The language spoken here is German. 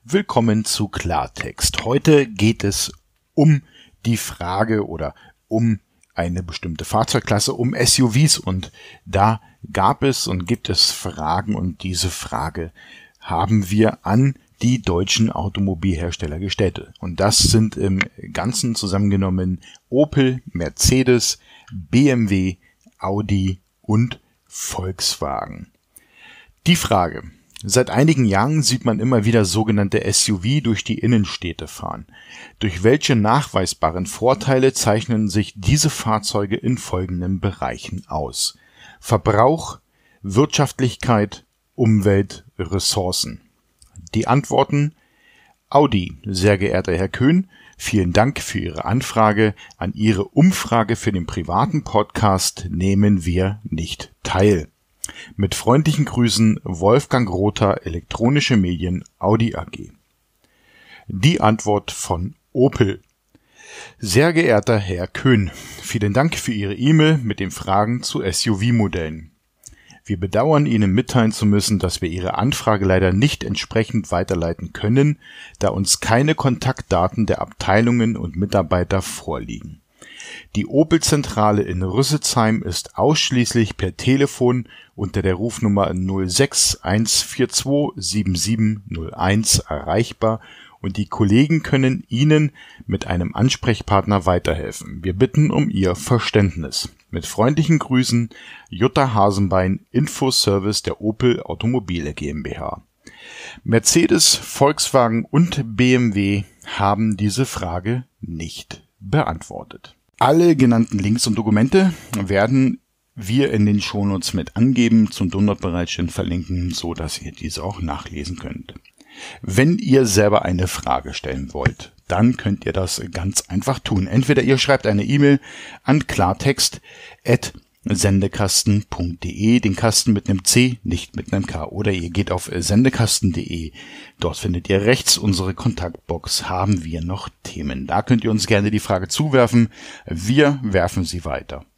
Willkommen zu Klartext. Heute geht es um die Frage oder um eine bestimmte Fahrzeugklasse, um SUVs, und da gab es und gibt es Fragen, und diese Frage haben wir an die deutschen Automobilhersteller gestellt. Und das sind im Ganzen zusammengenommen Opel, Mercedes, BMW, Audi und Volkswagen. Die Frage: Seit einigen Jahren sieht man immer wieder sogenannte SUV durch die Innenstädte fahren. Durch welche nachweisbaren Vorteile zeichnen sich diese Fahrzeuge in folgenden Bereichen aus: Verbrauch, Wirtschaftlichkeit, Umwelt, Ressourcen? Die Antworten: Audi. Sehr geehrter Herr Köhn, vielen Dank für Ihre Anfrage. An Ihre Umfrage für den privaten Podcast nehmen wir nicht teil. Mit freundlichen Grüßen, Wolfgang Rother, Elektronische Medien, Audi AG. Die Antwort von Opel: Sehr geehrter Herr Köhn, vielen Dank für Ihre E-Mail mit den Fragen zu SUV-Modellen. Wir bedauern, Ihnen mitteilen zu müssen, dass wir Ihre Anfrage leider nicht entsprechend weiterleiten können, da uns keine Kontaktdaten der Abteilungen und Mitarbeiter vorliegen. Die Opel-Zentrale in Rüsselsheim ist ausschließlich per Telefon unter der Rufnummer 06-142-7701 erreichbar, und die Kollegen können Ihnen mit einem Ansprechpartner weiterhelfen. Wir bitten um Ihr Verständnis. Mit freundlichen Grüßen, Jutta Hasenbein, Infoservice der Opel Automobile GmbH. Mercedes, Volkswagen und BMW haben diese Frage nicht beantwortet. Alle genannten Links und Dokumente werden wir in den Shownotes mit angeben, zum Download-Bereitstellen verlinken, so dass ihr diese auch nachlesen könnt. Wenn ihr selber eine Frage stellen wollt, dann könnt ihr das ganz einfach tun. Entweder ihr schreibt eine E-Mail an klartext@sendekasten.de, den Kasten mit einem C, nicht mit einem K, oder ihr geht auf sendekasten.de. Dort findet ihr rechts unsere Kontaktbox. Haben wir noch Themen? Da könnt ihr uns gerne die Frage zuwerfen. Wir werfen sie weiter.